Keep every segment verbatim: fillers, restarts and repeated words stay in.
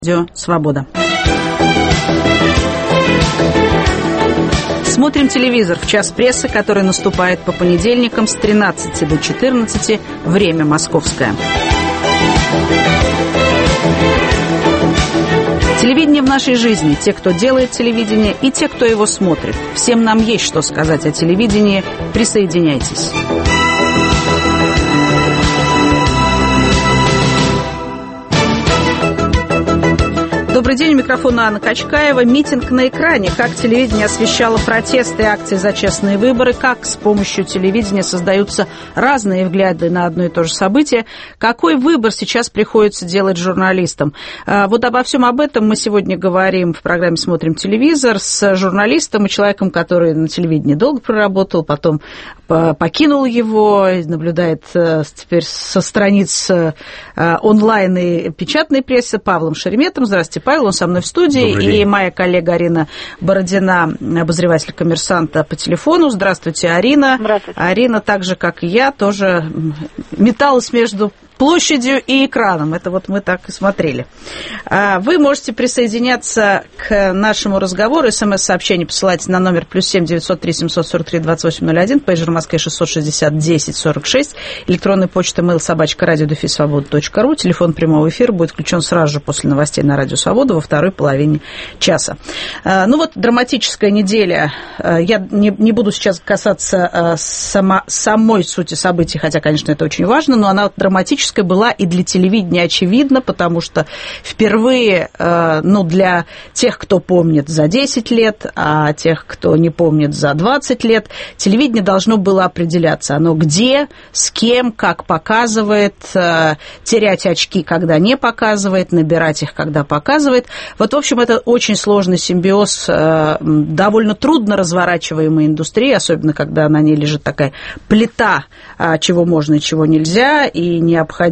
Радио Свобода. Смотрим телевизор в час прессы, который наступает по понедельникам с тринадцати до четырнадцати, время московское. Телевидение в нашей жизни. Те, кто делает телевидение, и те, кто его смотрит. Всем нам есть что сказать о телевидении. Присоединяйтесь. Добрый день, у микрофона Анна Качкаева. Митинг на экране. Как телевидение освещало протесты и акции за честные выборы, как с помощью телевидения создаются разные взгляды на одно и то же событие, какой выбор сейчас приходится делать журналистам. Вот обо всем об этом мы сегодня говорим в программе «Смотрим телевизор» с журналистом и человеком, который на телевидении долго проработал, потом покинул его, наблюдает теперь со страниц онлайн и печатной прессы, Павлом Шереметом. Здравствуйте, Павел, он со мной в студии, и моя коллега Арина Бородина, обозреватель «Коммерсанта» по телефону. Здравствуйте, Арина. Здравствуйте. Арина, так же, как и я, тоже металась между площадью и экраном. Это вот мы так и смотрели. Вы можете присоединяться к нашему разговору. СМС-сообщение посылайте на номер плюс семь девятьсот три семьсот сорок три двадцать восемь ноль один, пейджер в Москве шестьсот шестьдесят десять сорок шесть, электронная почта mail собачка радио дефис свобода точка ру, телефон прямого эфира будет включен сразу же после новостей на Радио Свобода во второй половине часа. Ну вот, драматическая неделя. Я не, не буду сейчас касаться сама, самой сути событий, хотя, конечно, это очень важно, но она драматическая была и для телевидения, очевидно, потому что впервые, ну, для тех, кто помнит за десять лет, а тех, кто не помнит за двадцать лет, телевидение должно было определяться. Оно где, с кем, как показывает, терять очки, когда не показывает, набирать их, когда показывает. Вот, в общем, это очень сложный симбиоз довольно трудно разворачиваемой индустрии, особенно когда на ней лежит такая плита, чего можно и чего нельзя, и необходимости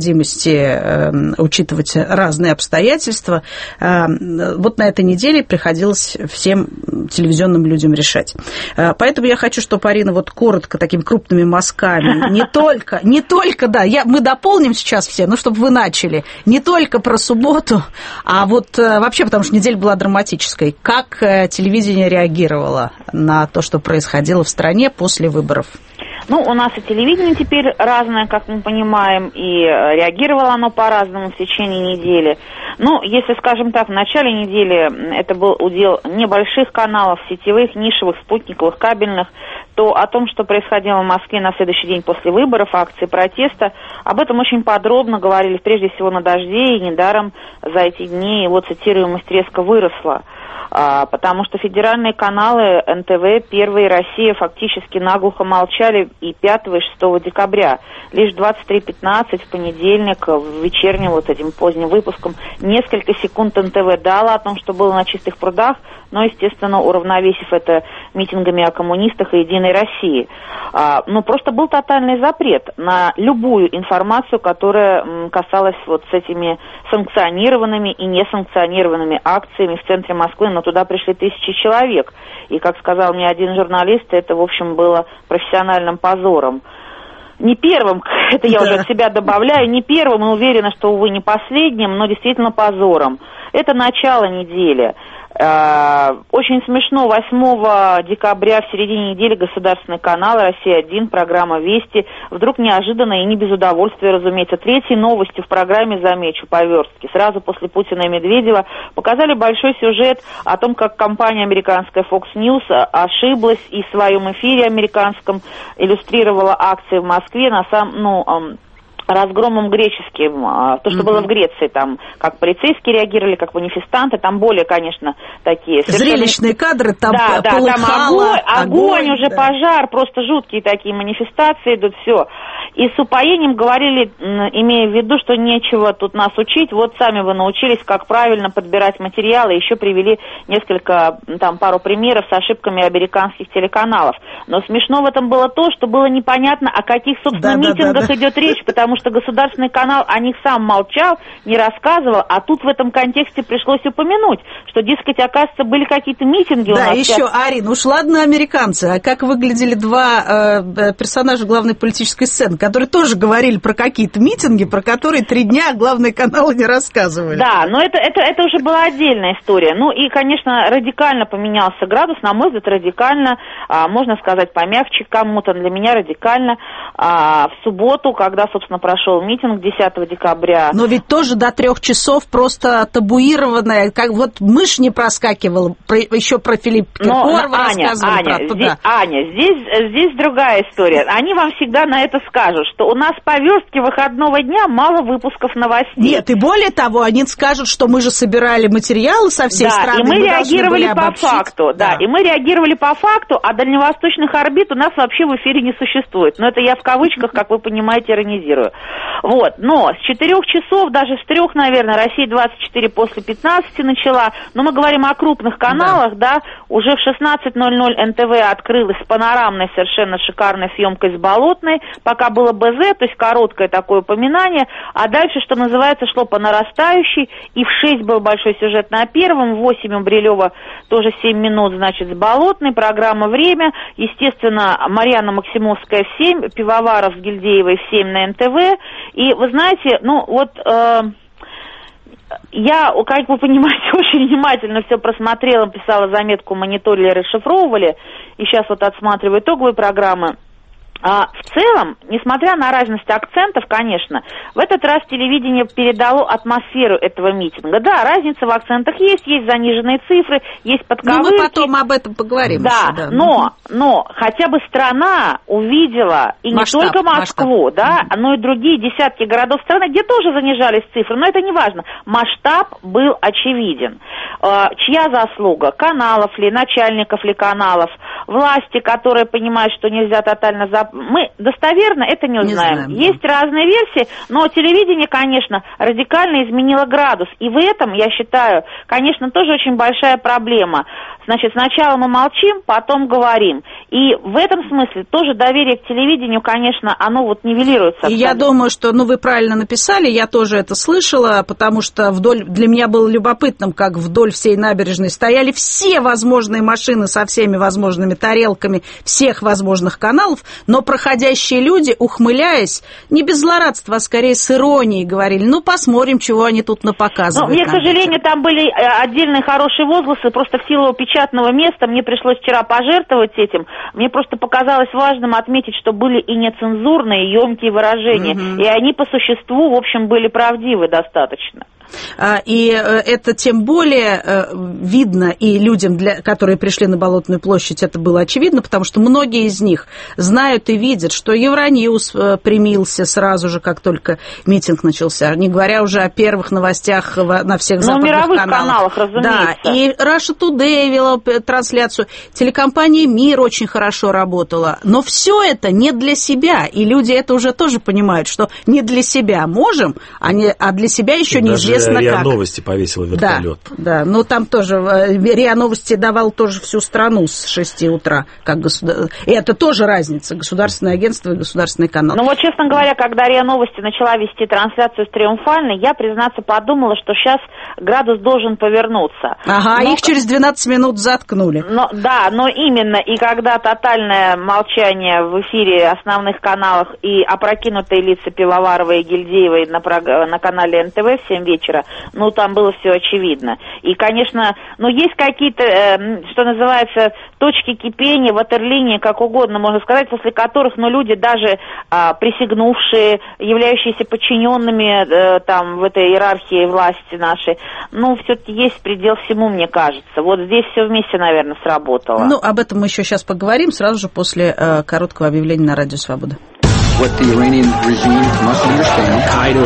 э, учитывать разные обстоятельства. Э, вот на этой неделе приходилось всем телевизионным людям решать. Э, поэтому я хочу, чтобы Арина вот коротко, такими крупными мазками, не только, не только, да, я, мы дополним сейчас все, но чтобы вы начали, не только про субботу, а вот э, вообще, потому что неделя была драматической. Как э, телевидение реагировало на то, что происходило в стране после выборов? Ну, у нас и телевидение теперь разное, как мы понимаем, и реагировало оно по-разному в течение недели. Ну, если, скажем так, в начале недели это был удел небольших каналов, сетевых, нишевых, спутниковых, кабельных, то о том, что происходило в Москве на следующий день после выборов, акции протеста, об этом очень подробно говорили, прежде всего, на «Дожде», и недаром за эти дни его цитируемость резко выросла. А, потому что федеральные каналы эн тэ вэ, Первый и Россия фактически наглухо молчали и пятого, и шестого декабря. Лишь двадцать три пятнадцать в понедельник, в вечернем вот этим поздним выпуском, несколько секунд эн тэ вэ дала о том, что было на чистых прудах, но, естественно, уравновесив это митингами о коммунистах и Единой России. А, ну, просто был тотальный запрет на любую информацию, которая м, касалась вот с этими санкционированными и несанкционированными акциями в центре Москвы, но туда пришли тысячи человек. И, как сказал мне один журналист, это, в общем, было профессиональным позором. Не первым, это я уже от себя добавляю, не первым, и уверена, что, увы, не последним, но действительно позором. Это начало недели. Очень смешно, восьмого декабря в середине недели государственный канал «Россия один», программа «Вести», вдруг неожиданно и не без удовольствия, разумеется, третьей новостью в программе, замечу, по верстке, сразу после Путина и Медведева, показали большой сюжет о том, как компания американская Fox News ошиблась и в своем эфире американском иллюстрировала акции в Москве на самом, ну, разгромом греческим, то, что mm-hmm. было в Греции, там, как полицейские реагировали, как манифестанты, там более, конечно, такие... Совершенно... Зрелищные кадры, там да, да, полыхало, там огонь, огонь, огонь уже да. пожар, просто жуткие такие манифестации идут, все. И с упоением говорили, имея в виду, что нечего тут нас учить, вот сами вы научились, как правильно подбирать материалы, еще привели несколько, там, пару примеров с ошибками американских телеканалов. Но смешно в этом было то, что было непонятно, о каких, собственно, да, митингах да, да, да. идет речь, потому что государственный канал о них сам молчал, не рассказывал, а тут в этом контексте пришлось упомянуть, что, дескать, оказывается, были какие-то митинги. Да, у нас еще, сейчас... Арин, уж ладно американцы, а как выглядели два э, персонажа главной политической сцены, которые тоже говорили про какие-то митинги, про которые три дня главные каналы не рассказывали. Да, но это, это, это уже была отдельная история. Ну и, конечно, радикально поменялся градус, на мой взгляд, радикально, а, можно сказать, помягче кому-то, для меня радикально. А, в субботу, когда, собственно, прошел митинг десятого декабря. Но ведь тоже до трех часов просто табуированная, как вот мышь не проскакивала, про, еще про Филиппа Киркорова рассказывали. Аня, про, здесь, да. Аня, здесь, здесь другая история. Они вам всегда на это скажут, что у нас по верстке выходного дня мало выпусков новостей. Нет, и более того, они скажут, что мы же собирали материалы со всей да, страны. И мы, мы реагировали по обобщить. факту, да. да, и мы реагировали по факту, а дальневосточных орбит у нас вообще в эфире не существует. Но это я в кавычках, как вы понимаете, иронизирую. Вот, но с четырех часов, даже с трех, наверное, Россия двадцать четыре после пятнадцати начала, но мы говорим о крупных каналах, да, да уже в шестнадцать ноль ноль эн тэ вэ открылась панорамной совершенно шикарной съемкой с Болотной, пока было бэ зэ, то есть короткое такое упоминание, а дальше, что называется, шло по нарастающей, и в шесть был большой сюжет на первом, в восемь у Брилева тоже семь минут, значит, с Болотной, программа «Время», естественно, Марьяна Максимовская в семь, Пивоваров с Гильдеевой в семь на эн тэ вэ, и вы знаете, ну вот... Э, Я, как вы понимаете, очень внимательно все просмотрела, писала заметку, мониторили, расшифровывали, и сейчас вот отсматриваю итоговые программы. А в целом, несмотря на разность акцентов, конечно, в этот раз телевидение передало атмосферу этого митинга. Да, разница в акцентах есть, есть заниженные цифры, есть подковырки. Ну, мы потом об этом поговорим. Да, еще, да. но, но хотя бы страна увидела, и масштаб, не только Москву, масштаб. Да, но и другие десятки городов страны, где тоже занижались цифры, но это не важно. Масштаб был очевиден. Чья заслуга? Каналов ли, начальников ли каналов, власти, которые понимают, что нельзя тотально запомнить. Мы достоверно это не узнаем. Не знаем, есть да. разные версии, но телевидение, конечно, радикально изменило градус. И в этом, я считаю, конечно, тоже очень большая проблема. Значит, сначала мы молчим, потом говорим. И в этом смысле тоже доверие к телевидению, конечно, оно вот нивелируется. И я думаю, что, ну, вы правильно написали, я тоже это слышала, потому что вдоль, для меня было любопытным, как вдоль всей набережной стояли все возможные машины со всеми возможными тарелками всех возможных каналов, но проходящие люди, ухмыляясь, не без злорадства, а скорее с иронией говорили, ну, посмотрим, чего они тут напоказывают. Ну, мне, к сожалению, там были отдельные хорошие возгласы, просто в силу печатного места мне пришлось вчера пожертвовать этим. Мне просто показалось важным отметить, что были и нецензурные, емкие выражения, угу. и они по существу, в общем, были правдивы достаточно. И это тем более видно и людям, для, которые пришли на Болотную площадь, это было очевидно, потому что многие из них знают и видят, что Евроньюз примился сразу же, как только митинг начался, не говоря уже о первых новостях на всех западных каналах. На мировых каналах, каналах, разумеется. Да, и Russia Today вела трансляцию, телекомпания «Мир» очень хорошо работала, но все это не для себя, и люди это уже тоже понимают, что не для себя можем, а, не, а для себя еще неизвестно. РИА Новости повесила вертолет. Да, да, но там тоже РИА Новости давал тоже всю страну с шести утра, как государ... и это тоже разница, государственное агентство и государственный канал. Ну вот, честно говоря, когда РИА Новости начала вести трансляцию с Триумфальной, я, признаться, подумала, что сейчас градус должен повернуться. Ага, но... их через двенадцать минут заткнули. Но, да, но именно, и когда тотальное молчание в эфире основных каналах и опрокинутые лица Пивоваровой и Гильдеевой на, на канале эн тэ вэ в семь вечера, ну, там было все очевидно. И, конечно, ну, есть какие-то, э, что называется, точки кипения, ватерлинии, как угодно можно сказать, после которых, ну, люди, даже э, присягнувшие, являющиеся подчиненными э, там, в этой иерархии власти нашей, ну, все-таки есть предел всему, мне кажется. Вот здесь все вместе, наверное, сработало. Ну, об этом мы еще сейчас поговорим, сразу же после э, короткого объявления на Радио Свобода. What the Iranian regime must understand.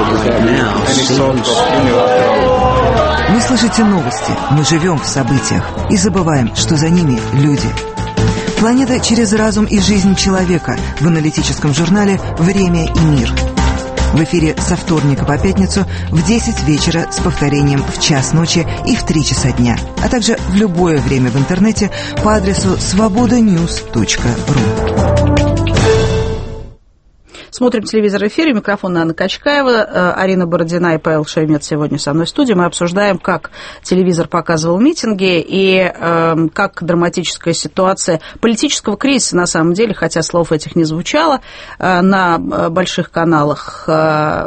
Вы слышите новости, мы живем в событиях и забываем, что за ними люди. Планета через разум и жизнь человека в аналитическом журнале «Время и мир». В эфире со вторника по пятницу в десять вечера с повторением в час ночи и в три часа дня, а также в любое время в интернете по адресу свобода ньюс точка ру. Смотрим телевизор в эфире. Микрофон Анна Качкаева, Арина Бородина и Павел Шеремет сегодня со мной в студии. Мы обсуждаем, как телевизор показывал митинги и э, как драматическая ситуация политического кризиса, на самом деле, хотя слов этих не звучало, э, на больших каналах, э,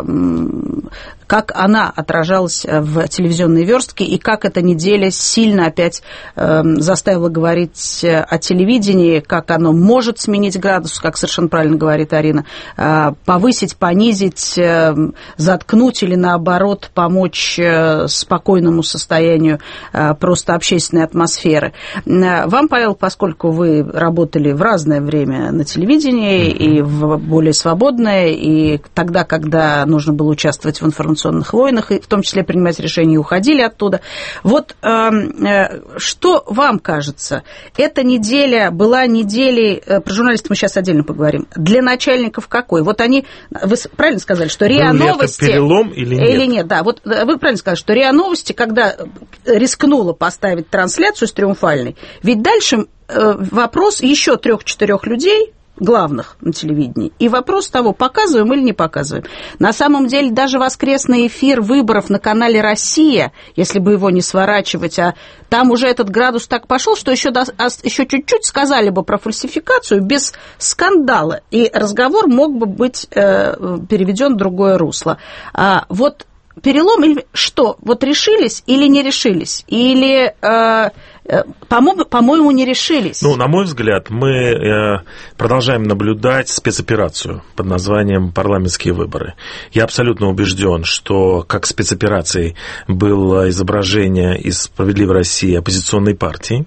как она отражалась в телевизионной верстке и как эта неделя сильно опять э, заставила говорить о телевидении, как оно может сменить градус, как совершенно правильно говорит Арина, э, повысить, понизить, э, заткнуть или, наоборот, помочь э, спокойному состоянию э, просто общественной атмосферы. Э, вам, Павел, поскольку вы работали в разное время на телевидении mm-hmm. и в более свободное, и тогда, когда нужно было участвовать в информационных войнах, и в том числе принимать решения, и уходили оттуда. Вот э, э, что вам кажется, эта неделя была неделей, э, про журналистов мы сейчас отдельно поговорим, для начальников какой? Вот они, вы правильно сказали, что РИА Новости... Был ли это перелом или нет? Или нет, да. Вот вы правильно сказали, что РИА Новости, когда рискнула поставить трансляцию с триумфальной, ведь дальше э, вопрос еще трех-четырех людей, главных на телевидении. И вопрос того, показываем или не показываем. На самом деле, даже воскресный эфир выборов на канале «Россия», если бы его не сворачивать, а там уже этот градус так пошел, что еще, до, еще чуть-чуть сказали бы про фальсификацию без скандала, и разговор мог бы быть э, переведен в другое русло. А вот перелом или что? Вот решились или не решились? Или... Э, По-моему, по-моему, не решились. Ну, на мой взгляд, мы э, продолжаем наблюдать спецоперацию под названием «Парламентские выборы». Я абсолютно убежден, что как спецоперацией было изображение из «Справедливой России» оппозиционной партии.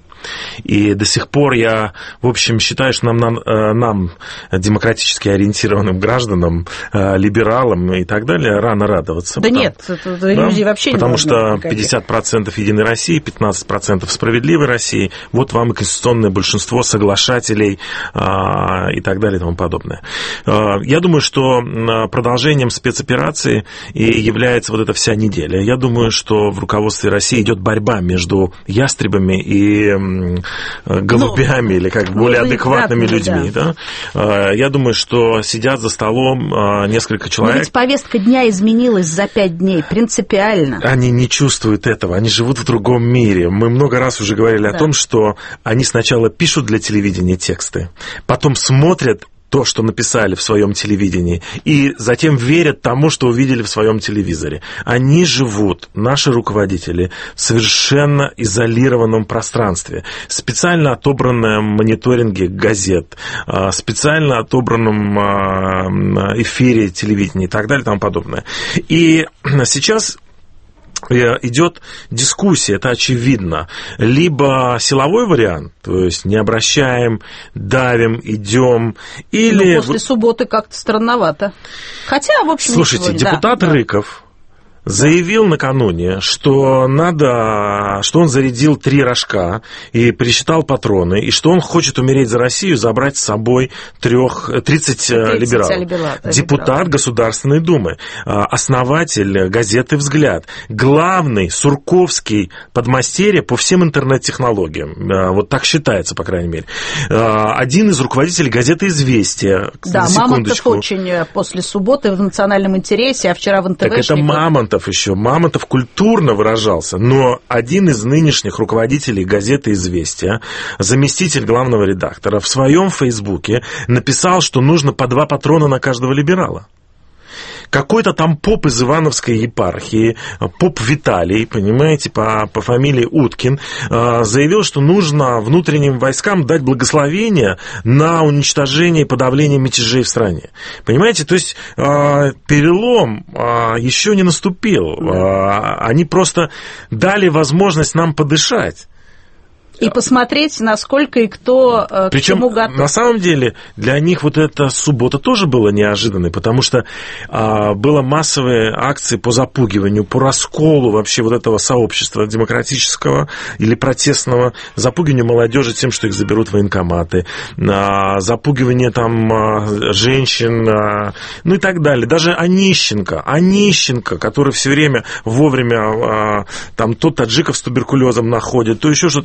И до сих пор я, в общем, считаю, что нам, нам, нам демократически ориентированным гражданам, либералам и так далее, рано радоваться. Да потому, нет, это, это иллюзии да, вообще не потому что никаких. пятьдесят процентов «Единой России», пятнадцать процентов «Справедливой России», вот вам и конституционное большинство соглашателей а, и так далее и тому подобное. А, я думаю, что продолжением спецоперации и является вот эта вся неделя. Я думаю, что в руководстве России идет борьба между ястребами и голубями, ну, или как более адекватными людьми. Да. Да? Я думаю, что сидят за столом несколько человек. Но ведь повестка дня изменилась за пять дней, принципиально. Они не чувствуют этого, они живут в другом мире. Мы много раз уже говорили да. о том, что они сначала пишут для телевидения тексты, потом смотрят то, что написали в своем телевидении, и затем верят тому, что увидели в своем телевизоре. Они живут, наши руководители, в совершенно изолированном пространстве. Специально отобранном мониторинге газет, специально отобранном эфире телевидения и так далее и тому подобное. И сейчас идет дискуссия, это очевидно. Либо силовой вариант, то есть не обращаем, давим, идем, или... Ну, после субботы как-то странновато. Хотя, в общем, слушайте, ничего... депутат да, Рыков заявил накануне, что надо, что он зарядил три рожка и пересчитал патроны, и что он хочет умереть за Россию, забрать с собой трех, тридцать либералов. Либерал, депутат либерал. Государственной Думы, основатель газеты «Взгляд», главный сурковский подмастерье по всем интернет-технологиям. Вот так считается, по крайней мере. Один из руководителей газеты «Известия». Да, Мамонтов очень после субботы в национальном интересе, а вчера в эн тэ вэ. Так это Мамонтов еще. Мамонтов культурно выражался, но один из нынешних руководителей газеты «Известия», заместитель главного редактора, в своем фейсбуке написал, что нужно по два патрона на каждого либерала. Какой-то там поп из Ивановской епархии, поп Виталий, понимаете, по, по фамилии Уткин, заявил, что нужно внутренним войскам дать благословение на уничтожение и подавление мятежей в стране. Понимаете, то есть перелом еще не наступил. Они просто дали возможность нам подышать. И посмотреть, насколько и кто к Причем, чему готов. На самом деле, для них вот эта суббота тоже была неожиданной, потому что а, было массовые акции по запугиванию, по расколу вообще вот этого сообщества демократического или протестного, запугиванию молодежи тем, что их заберут военкоматы, а, запугивание там а, женщин, а, ну и так далее. Даже Онищенко, Онищенко, который все время вовремя а, там то таджиков с туберкулезом находит, то еще что-то,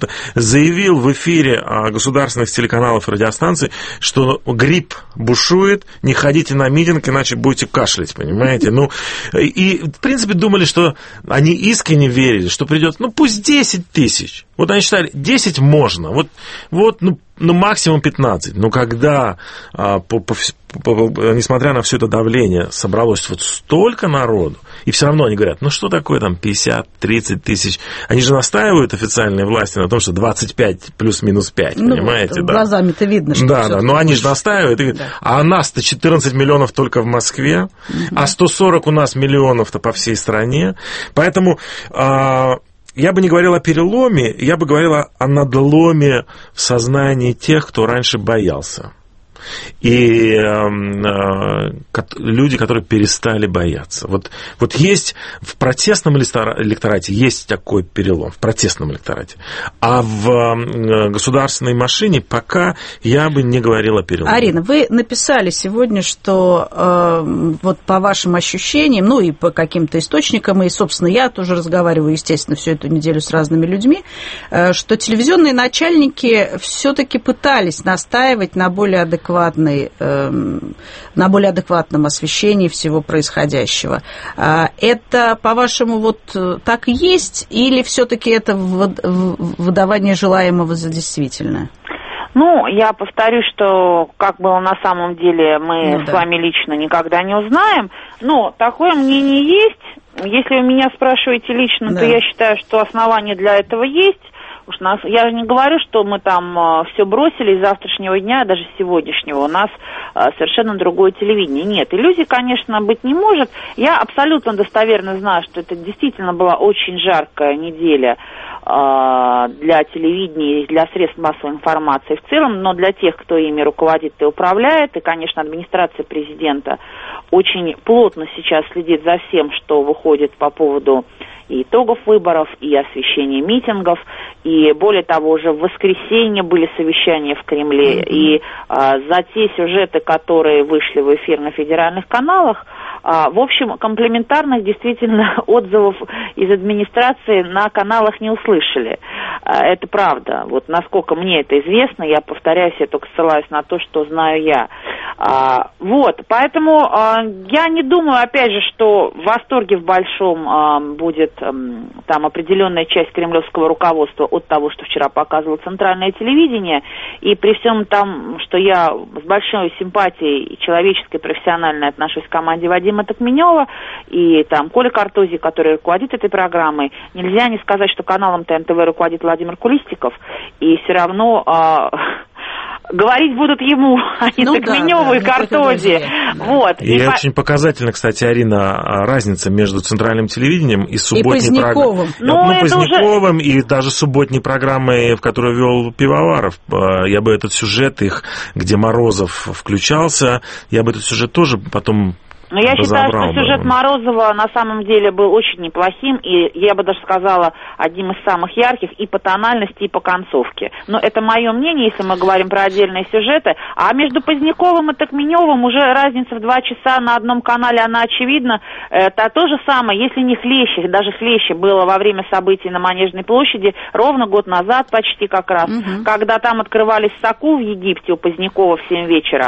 заявил в эфире государственных телеканалов и радиостанций, что грипп бушует, не ходите на митинг, иначе будете кашлять, понимаете? Ну, и, в принципе, думали, что они искренне верили, что придет, ну, пусть десять тысяч. Вот они считали, десять можно, вот, вот ну, ну, максимум пятнадцать. Но когда, а, по, по, по, несмотря на все это давление, собралось вот столько народу, и все равно они говорят, ну, что такое там пятьдесят-тридцать тысяч? Они же настаивают, официальные власти, на том, что двадцать пять плюс-минус пять, ну, понимаете? Да. Глазами-то видно, что да, да, но они же настаивают, и, да. А нас-то четырнадцать миллионов только в Москве, mm-hmm. а сто сорок у нас миллионов-то по всей стране, поэтому... А, я бы не говорил о переломе, я бы говорил о надломе в сознании тех, кто раньше боялся. И э, э, люди, которые перестали бояться. Вот, вот есть в протестном электорате есть такой перелом, в протестном электорате. А в э, государственной машине пока я бы не говорил о переломе. Арина, вы написали сегодня, что э, вот по вашим ощущениям, ну и по каким-то источникам, и, собственно, я тоже разговариваю, естественно, всю эту неделю с разными людьми, э, что телевизионные начальники все-таки пытались настаивать на более адекватном на более адекватном освещении всего происходящего. Это, по-вашему, вот так и есть, или все-таки это выдавание желаемого за действительное? Ну, я повторюсь, что как было на самом деле, мы ну, с да. вами лично никогда не узнаем, но такое мнение есть. Если вы меня спрашиваете лично, да. то я считаю, что основания для этого есть. Уж нас, я же не говорю, что мы там э, все бросили с завтрашнего дня, даже с сегодняшнего. У нас э, совершенно другое телевидение. Нет, иллюзий, конечно, быть не может. Я абсолютно достоверно знаю, что это действительно была очень жаркая неделя э, для телевидения и для средств массовой информации в целом, но для тех, кто ими руководит и управляет, и, конечно, администрация президента очень плотно сейчас следит за всем, что выходит по поводу и итогов выборов, и освещения митингов, и более того, уже в воскресенье были совещания в Кремле, mm-hmm. и а, за те сюжеты, которые вышли в эфир на федеральных каналах, а, в общем, комплиментарных действительно отзывов из администрации на каналах не услышали. А, это правда. Вот насколько мне это известно, я повторяюсь, я только ссылаюсь на то, что знаю я. А, вот, поэтому а, я не думаю, опять же, что в восторге в большом а, будет а, там определенная часть кремлевского руководства от того, что вчера показывало центральное телевидение, и при всем том, что я с большой симпатией человеческой, профессиональной отношусь к команде Вадима Токменева и там Коля Картози, который руководит этой программой, нельзя не сказать, что каналом ТНТВ руководит Владимир Кулистиков, и все равно... А, говорить будут ему, а не ну, Токменеву да, и да, Картози. Да. Вот. И, и очень по... показательно, кстати, Арина, разница между центральным телевидением и субботней программой. Ну, ну Поздняковым уже... и даже субботней программой, в которую вел Пивоваров. Я бы этот сюжет их, где Морозов включался, я бы этот сюжет тоже потом... Но я считаю, что сюжет Морозова на самом деле был очень неплохим, и я бы даже сказала, одним из самых ярких и по тональности, и по концовке. Но это мое мнение, если мы говорим про отдельные сюжеты. А между Поздняковым и Токменевым уже разница в два часа на одном канале, она очевидна. Это то же самое, если не хлеще, даже хлеще было во время событий на Манежной площади ровно год назад почти как раз, угу. когда там открывались Саку в Египте у Позднякова в семь вечера,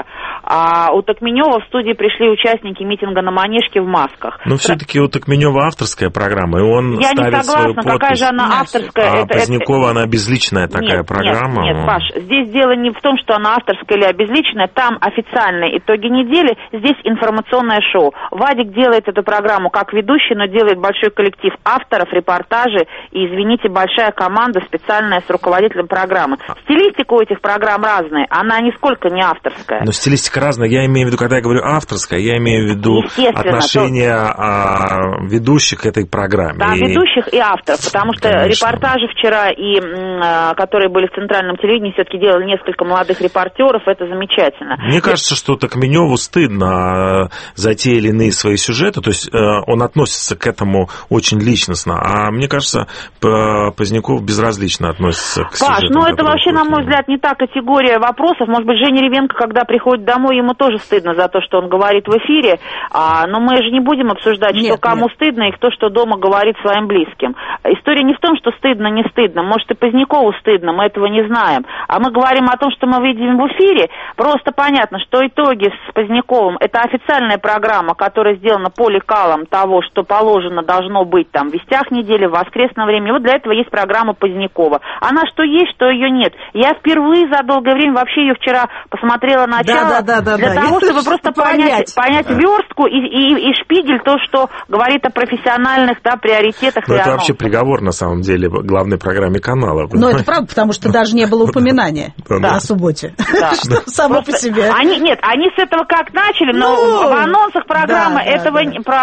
а у Токменева в студии пришли участники митинга на Манежке в масках. Но все-таки у Токменева авторская программа, и он Я ставит не согласна, свою подпись. Какая же она авторская? А это, Позднякова, это... она безличная такая нет, программа. Нет, нет, Паш, здесь дело не в том, что она авторская или обезличенная, там официальные итоги недели, здесь информационное шоу. Вадик делает эту программу как ведущий, но делает большой коллектив авторов, репортажи и, извините, большая команда специальная с руководителем программы. Стилистика у этих программ разная, она нисколько не авторская. Но стилистика разная, я имею в виду, когда я говорю авторская, я имею в виду отношение то... ведущих к этой программе. Да, и... ведущих и авторов, потому что Конечно. репортажи вчера, и, которые были в центральном телевидении, все-таки делали несколько молодых репортеров, это замечательно. Мне кажется, что Токменеву стыдно за те или иные свои сюжеты, то есть он относится к этому очень личностно, а мне кажется, Поздняков безразлично относится к сюжетам. Паш, ну это вообще, на мой взгляд, не та категория вопросов. Может быть, Женя Ревенко, когда приходит домой, ему тоже стыдно за то, что он говорит в эфире, А, но мы же не будем обсуждать, нет, что кому нет. стыдно и кто что дома говорит своим близким. История не в том, что стыдно, не стыдно. Может, и Позднякову стыдно, мы этого не знаем. А мы говорим о том, что мы видим в эфире. Просто понятно, что итоги с Поздняковым – это официальная программа, которая сделана по лекалам того, что положено должно быть там в вестях недели, в воскресное время. И вот для этого есть программа Позднякова. Она что есть, что ее нет. Я впервые за долгое время, вообще ее вчера посмотрела начало, да, да, да, для да, того, чтобы просто понять, понять верстку и, и, и Шпигель, то, что говорит о профессиональных, да, приоритетах. Но это вообще приговор, на самом деле, главной программе канала. Но это правда, потому что даже не было упоминания о субботе. Само по себе. Нет, они с этого как начали, но в анонсах программы этого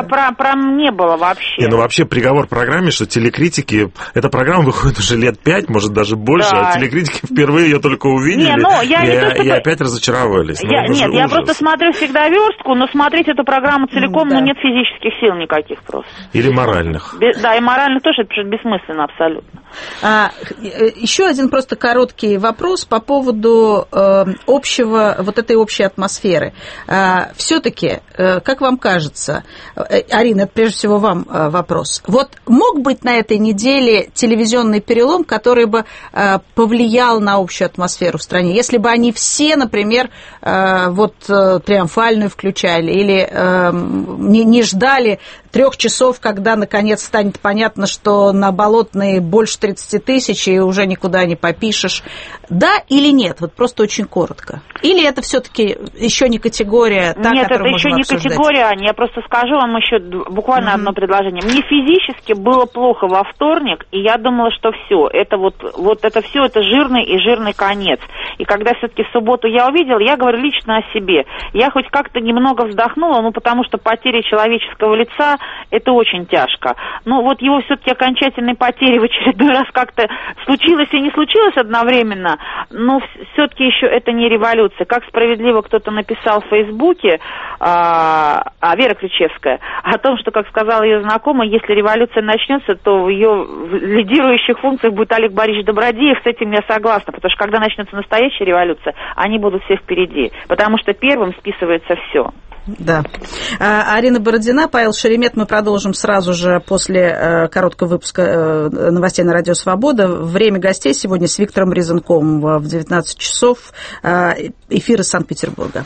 не было вообще. Ну вообще приговор программе, что телекритики, эта программа выходит уже лет пять, может даже больше, а телекритики впервые ее только увидели и опять разочаровались. Нет, я просто смотрю всегда верстку, но смотреть эту программу целиком, ну нет физических сил никаких просто. Или моральных. Да, и моральных тоже, это бессмысленно абсолютно. А, еще один просто короткий вопрос по поводу э, общего, вот этой общей атмосферы. А, все-таки, э, как вам кажется, э, Арина, это прежде всего вам э, вопрос. Вот мог быть на этой неделе телевизионный перелом, который бы э, повлиял на общую атмосферу в стране, если бы они все, например, э, вот э, триумфальную включали или э, не, не ждали трех часов, когда наконец станет понятно, что на Болотной больше тридцати тысяч и уже никуда не попишешь. Да или нет? Вот просто очень коротко. Или это все-таки еще не категория, та, нет, которую это еще не обсуждать? Категория, Аня. Я просто скажу вам еще буквально mm-hmm. одно предложение. Мне физически было плохо во вторник, и я думала, что все, это вот, вот это все, это жирный и жирный конец. И когда все-таки в субботу я увидела, я говорю лично о себе. Я хоть как-то немного вздохнула, ну потому что потеря человеческого лица это очень тяжко. Но вот его все-таки окончательной потери в очередной раз как-то случилось и не случилось одновременно, но все-таки еще это не революция. Как справедливо кто-то написал в Фейсбуке, а, а Вера Ключевская, о том, что, как сказала ее знакомая, если революция начнется, то в ее лидирующих функциях будет Олег Борисович Добродеев. С этим я согласна, потому что когда начнется настоящая революция, они будут все впереди, потому что первым списывается все. Да. Арина Бородина, Павел Шеремет. Мы продолжим сразу же после короткого выпуска новостей на Радио Свобода. Время гостей сегодня с Виктором Резунковым в девятнадцать часов. Эфир из Санкт-Петербурга.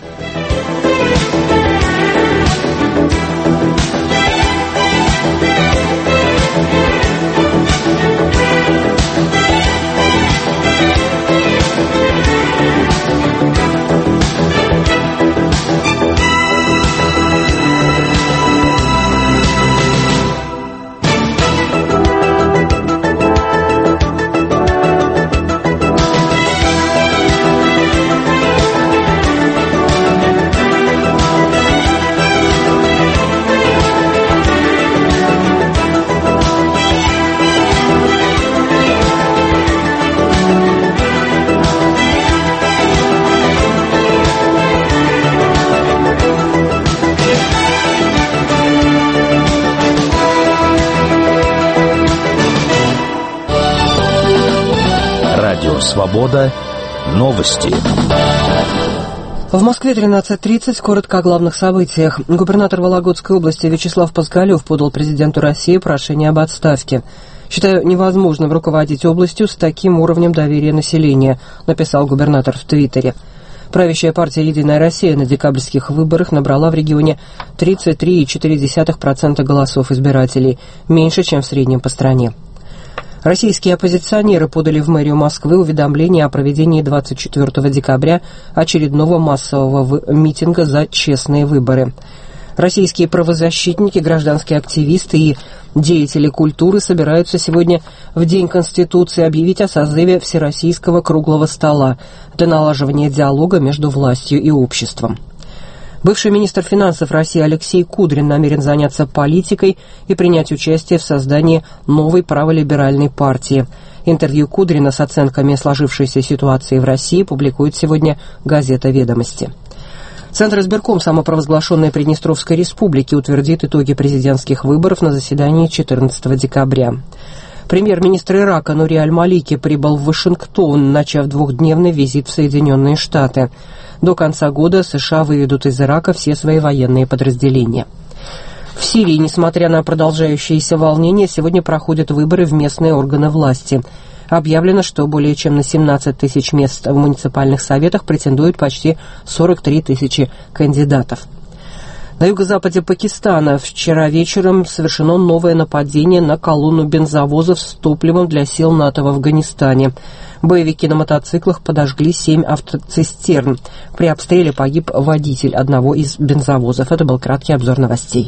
Свобода. Новости. В Москве тринадцать тридцать. Коротко о главных событиях. Губернатор Вологодской области Вячеслав Поскалев подал президенту России прошение об отставке. «Считаю невозможным руководить областью с таким уровнем доверия населения», написал губернатор в Твиттере. Правящая партия «Единая Россия» на декабрьских выборах набрала в регионе тридцать три целых четыре десятых процента голосов избирателей, меньше, чем в среднем по стране. Российские оппозиционеры подали в мэрию Москвы уведомление о проведении двадцать четвёртого декабря очередного массового митинга за честные выборы. Российские правозащитники, гражданские активисты и деятели культуры собираются сегодня в День Конституции объявить о созыве Всероссийского круглого стола для налаживания диалога между властью и обществом. Бывший министр финансов России Алексей Кудрин намерен заняться политикой и принять участие в создании новой праволиберальной партии. Интервью Кудрина с оценками сложившейся ситуации в России публикует сегодня газета «Ведомости». Центр избирком самопровозглашенной Приднестровской республики утвердит итоги президентских выборов на заседании четырнадцатого декабря. Премьер-министр Ирака Нури Аль-Малики прибыл в Вашингтон, начав двухдневный визит в Соединенные Штаты. До конца года США выведут из Ирака все свои военные подразделения. В Сирии, несмотря на продолжающиеся волнения, сегодня проходят выборы в местные органы власти. Объявлено, что более чем на семнадцать тысяч мест в муниципальных советах претендуют почти сорок три тысячи кандидатов. На юго-западе Пакистана вчера вечером совершено новое нападение на колонну бензовозов с топливом для сил НАТО в Афганистане. Боевики на мотоциклах подожгли семь автоцистерн. При обстреле погиб водитель одного из бензовозов. Это был краткий обзор новостей.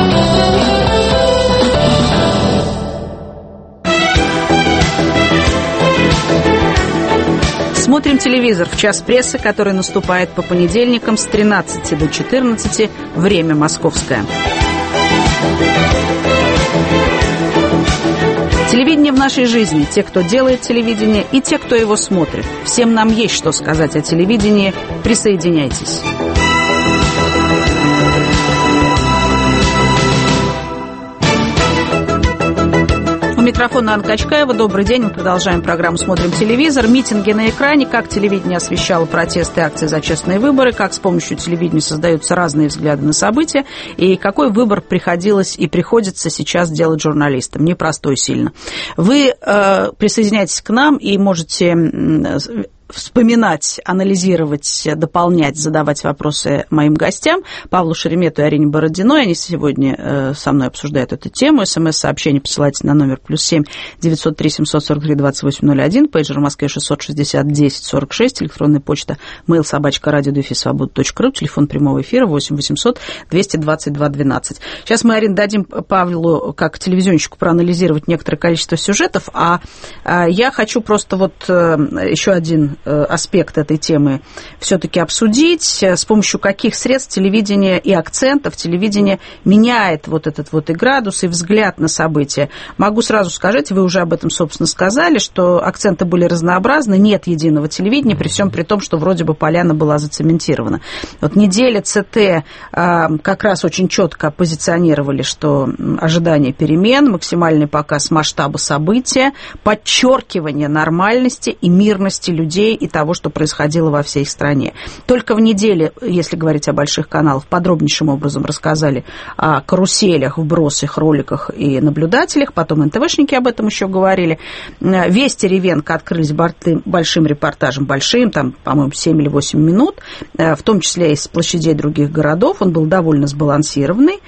Смотрим телевизор в час прессы, который наступает по понедельникам с тринадцати до четырнадцати, время московское. Телевидение в нашей жизни. Те, кто делает телевидение, и те, кто его смотрит. Всем нам есть что сказать о телевидении. Присоединяйтесь. У микрофона Анна Качкаева. Добрый день. Мы продолжаем программу «Смотрим телевизор». Митинги на экране. Как телевидение освещало протесты и акции за честные выборы. Как с помощью телевидения создаются разные взгляды на события. И какой выбор приходилось и приходится сейчас делать журналистам. Непростой сильно. Вы э, присоединяйтесь к нам и можете... Э, вспоминать, анализировать, дополнять, задавать вопросы моим гостям, Павлу Шеремету и Арине Бородиной. Они сегодня э, со мной обсуждают эту тему. СМС-сообщение посылайте на номер плюс семь девятьсот три семьсот сорок три двадцать восемь ноль один, пейджер в Москве шестьсот шестьдесят десять сорок шесть, электронная почта mail собачка радио дефис свобода точка ру, телефон прямого эфира восемь восемьсот двести двадцать два двенадцать. Сейчас мы, Арин, дадим Павлу, как телевизионщику, проанализировать некоторое количество сюжетов, а, а я хочу просто вот э, еще один аспект этой темы все-таки обсудить, с помощью каких средств телевидение и акцентов телевидение меняет вот этот вот и градус, и взгляд на события. Могу сразу сказать, вы уже об этом, собственно, сказали, что акценты были разнообразны, нет единого телевидения, при всем при том, что вроде бы поляна была зацементирована. Вот неделя ЦТ как раз очень четко позиционировали, что ожидание перемен, максимальный показ масштаба события, подчеркивание нормальности и мирности людей и того, что происходило во всей стране. Только в неделе, если говорить о больших каналах, подробнейшим образом рассказали о каруселях, вбросах, роликах и наблюдателях, потом эн тэ вэ-шники об этом еще говорили. Весь Теревенко открылись большим репортажем, большим, там, по-моему, семь или восемь минут, в том числе из площадей других городов. Он был довольно сбалансированный.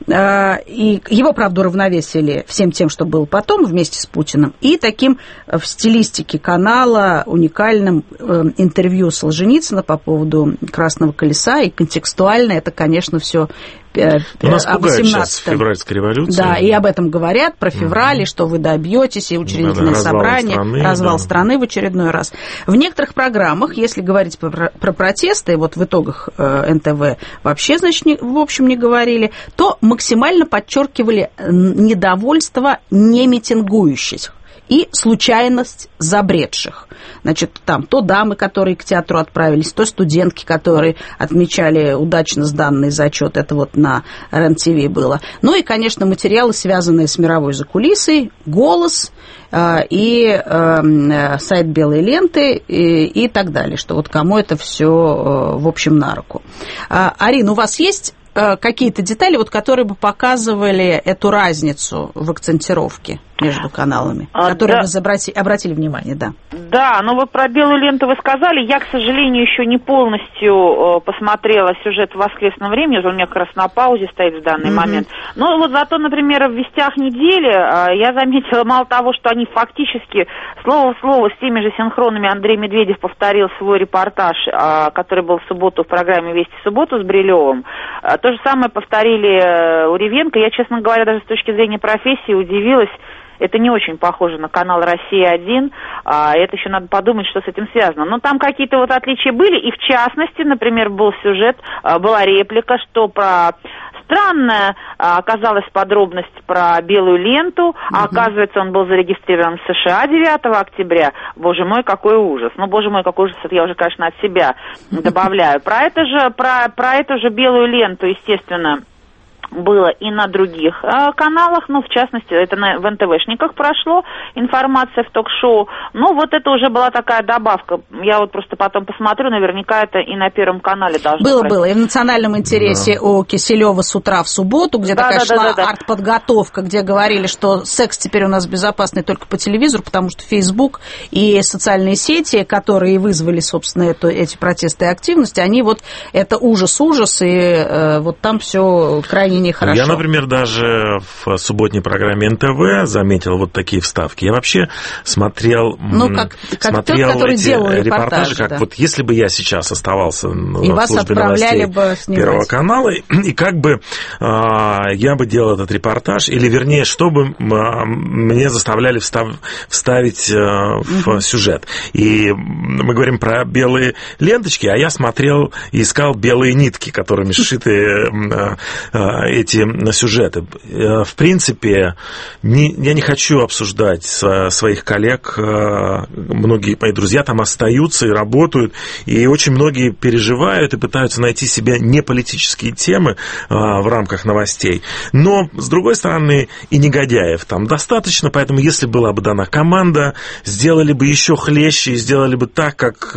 И его, правда, уравновесили всем тем, что было потом вместе с Путиным, и таким в стилистике канала уникальным интервью Солженицына по поводу «Красного колеса», и контекстуально это, конечно, все нас пугает сейчас февральская революция. Да, и об этом говорят, про февраль, угу. Что вы добьетесь, и учредительное да, да, собрание, развал, страны, развал да. страны в очередной раз. В некоторых программах, если говорить про, про протесты, вот в итогах э, эн тэ вэ вообще, значит, не, в общем, не говорили, то максимально подчеркивали недовольство не митингующих и случайность забредших. Значит, там то дамы, которые к театру отправились, то студентки, которые отмечали удачно сданный зачет. Это вот на эр эн ти ви было. Ну и, конечно, материалы, связанные с мировой закулисой, «Голос» э, и э, сайт «Белой ленты» и, и так далее. Что вот кому это все, э, в общем, на руку. А, Арина, у вас есть какие-то детали, вот, которые бы показывали эту разницу в акцентировке между каналами, а, которые да. вы обратили, обратили внимание, да? Да, ну вот про «Белую ленту» вы сказали. Я, к сожалению, еще не полностью э, посмотрела сюжет в воскресном времени, он у меня как раз на паузе стоит в данный mm-hmm. момент. Но вот зато, например, в «Вестях недели» э, я заметила, мало того, что они фактически слово в слово с теми же синхронами Андрей Медведев повторил свой репортаж, э, который был в субботу в программе «Вести в субботу» с Брилевым. Э, то же самое повторили э, у Ревенко. Я, честно говоря, даже с точки зрения профессии удивилась. Это не очень похоже на канал «Россия один», а это еще надо подумать, что с этим связано. Но там какие-то вот отличия были, и в частности, например, был сюжет, была реплика, что про... Странная оказалась подробность про «Белую ленту», а оказывается, он был зарегистрирован в США девятого октября. Боже мой, какой ужас. Ну, боже мой, какой ужас, это я уже, конечно, от себя добавляю. Про это же, про, про эту же «Белую ленту», естественно, было и на других э, каналах, ну, в частности, это на, в эн тэ вэ-шниках прошло, информация в ток-шоу. Ну, вот это уже была такая добавка. Я вот просто потом посмотрю, наверняка это и на Первом канале должно Было, пройти. было. И в «Национальном интересе» да. у Киселева с утра в субботу, где да, такая да, шла да, да, да. артподготовка, где говорили, что секс теперь у нас безопасный только по телевизору, потому что Facebook и социальные сети, которые вызвали, собственно, эту, эти протесты и активности, они вот, это ужас-ужас, и э, вот там все крайне нехорошо. Я, например, даже в субботней программе эн тэ вэ заметил вот такие вставки. Я вообще смотрел, ну, как, как смотрел тот, эти репортажи, репортажи, как да. вот если бы я сейчас оставался и в службе новостей бы Первого канала, и, и как бы а, я бы делал этот репортаж, или вернее, что бы а, мне заставляли встав, вставить а, в угу. сюжет. И мы говорим про белые ленточки, а я смотрел и искал белые нитки, которыми сшиты а, а, эти сюжеты. В принципе, не, я не хочу обсуждать своих коллег. Многие мои друзья там остаются и работают, и очень многие переживают и пытаются найти себе неполитические темы в рамках новостей. Но, с другой стороны, и негодяев там достаточно, поэтому если была бы дана команда, сделали бы еще хлеще и сделали бы так, как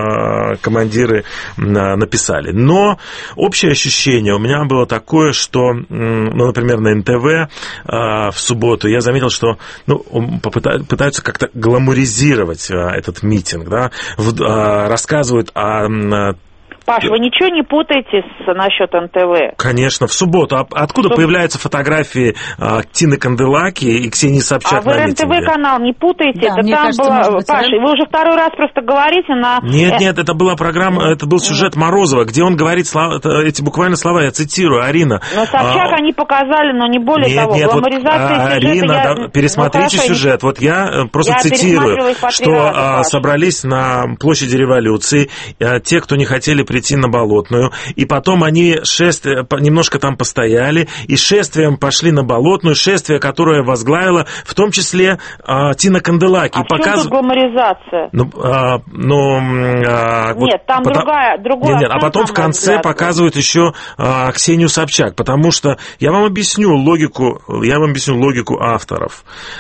командиры написали. Но общее ощущение у меня было такое, что, ну, например, на эн тэ вэ в субботу я заметил, что ну, пытаются как-то гламуризировать этот митинг, да, рассказывают о... Паш, вы ничего не путаете с, насчет эн тэ вэ? Конечно, в субботу. А откуда Что? появляются фотографии а, Тины Канделаки и Ксении Собчак а на митинге? А вы эн тэ вэ-канал не путаете? Да, это там кажется, была... быть, Паш, вы уже второй раз просто говорите на... Нет, нет, это была программа, это был сюжет Морозова, где он говорит слова, эти буквально слова, я цитирую, Арина. Но Собчак а, они показали, но не более нет, того. Нет, Гламуризация вот, сюжета... Арина, я... да, пересмотрите ну, сюжет. Вот я просто я цитирую, что раза, а, собрались на площади Революции а, те, кто не хотели прийти на Болотную, и потом они шествие, немножко там постояли, и шествием пошли на Болотную, шествие, которое возглавила в том числе а, Тина Канделаки. А в чем показ... тут гламуризация? Ну, а, ну, а, нет, вот, там потому... другая, другая. Нет, нет, а потом в конце взгляд. показывают еще а, Ксению Собчак, потому что я вам объясню логику, я вам объясню логику авторов.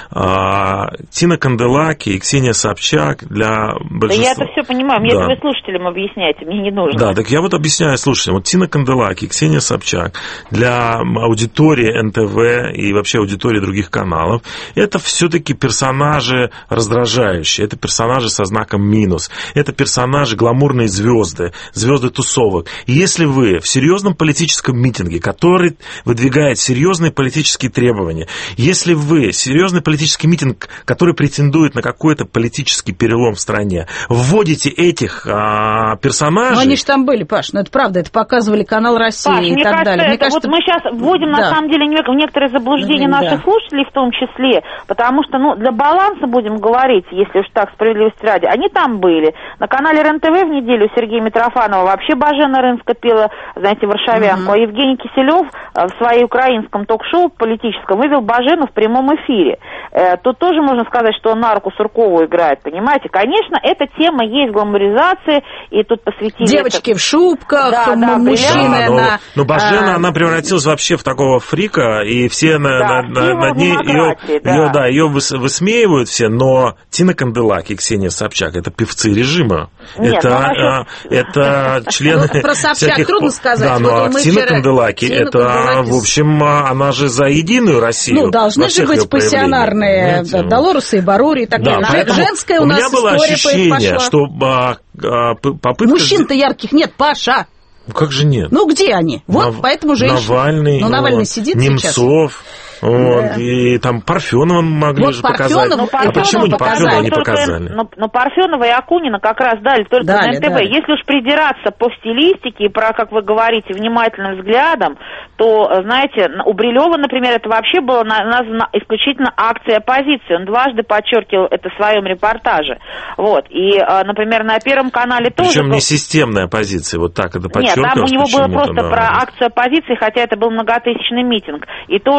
А, Тина Канделаки и Ксения Собчак для большинства... Да я это все понимаю, мне да. это вы слушателям объясняете, мне не нужно. Да, так я вот объясняю слушателям. Вот Тина Канделаки, Ксения Собчак для аудитории эн тэ вэ и вообще аудитории других каналов, это все-таки персонажи раздражающие, это персонажи со знаком минус, это персонажи гламурные звезды, звезды тусовок. И если вы в серьезном политическом митинге, который выдвигает серьезные политические требования, если вы серьезный политический митинг, который претендует на какой-то политический перелом в стране, вводите этих а, персонажей... Ну, они же там были, Паш, ну это правда, это показывали канал «Россия» Паш, и мне так кажется, далее. Мне это, кажется, вот мы сейчас вводим, да. на самом деле, в некоторые заблуждения да. наших слушателей в том числе, потому что, ну, для баланса будем говорить, если уж так, справедливости ради, они там были. На канале эр эн тэ вэ в неделю Сергея Митрофанова вообще Бажена Рынска пела, знаете, варшавянку, mm-hmm. а Евгений Киселев в своей украинском ток-шоу политическом вывел Бажену в прямом эфире. Тут тоже можно сказать, что он на руку Суркову играет, понимаете? Конечно, эта тема есть гламуризация, и тут посвятили... Девочки это... в шубках, да, да, мужчины да, но, на... Но Бажена, а... она превратилась вообще в такого фрика, и все на, да, на, на, над ней ее, да. ее, да, ее высмеивают все, но Тина Канделаки и Ксения Собчак — это певцы режима. Нет, это, а, это члены... Ну, про Собчак всяких... трудно сказать. Да, но вот Тина вчера... Канделаки, Тина это, Канделаки... в общем, она же за Единую Россию. Ну, должны же быть пассионарные Долорусы и Барури и так да, далее. Женская у нас история пошла. У меня было ощущение, что а, а, попытка... Мужчин-то ярких нет, Паша. Ну, как же нет? Ну, где они? Вот, Нав... поэтому женщины. Навальный, ну, Навальный вот, сидит Немцов. сейчас. Вот, да. И там Парфенова могли вот же Парфенов, показать. ну, а почему не Парфенова не показали? Но, но Парфенова и Акунина как раз дали только дали, на эн тэ вэ. Дали. Если уж придираться по стилистике и про, как вы говорите, внимательным взглядом, то, знаете, у Брилева, например, это вообще было названо исключительно акцией оппозиции. Он дважды подчеркивал это в своем репортаже. Вот. И, например, на Первом канале тоже... Причем не системная оппозиция, вот так это подчеркивалось. Нет, там у него было просто да. про акцию оппозиции, хотя это был многотысячный митинг. И тоже